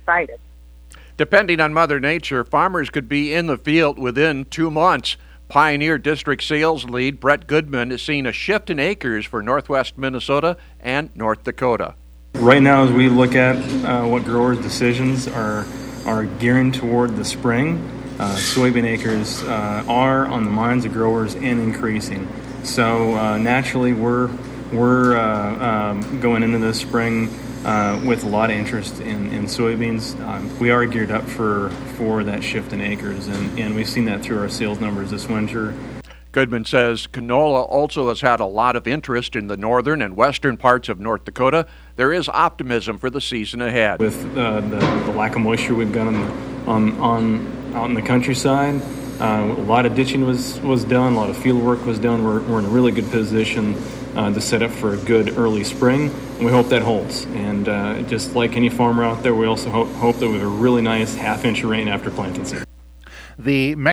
excited. Depending on Mother Nature, farmers could be in the field within 2 months. Pioneer District Sales Lead Brett Goodman is seeing a shift in acres for northwest Minnesota and North Dakota. Right now, as we look at what growers' decisions are gearing toward the spring, soybean acres are on the minds of growers and increasing. So naturally, we're going into this spring with a lot of interest in soybeans. We are geared up for that shift in acres, and we've seen that through our sales numbers this winter. Goodman says canola also has had a lot of interest in the northern and western parts of North Dakota. There is optimism for the season ahead. With the lack of moisture we've got out in the countryside, a lot of ditching was done, a lot of field work was done. We're in a really good position to set up for a good early spring, and we hope that holds. And just like any farmer out there, we also hope that we have a really nice half-inch rain after planting season. The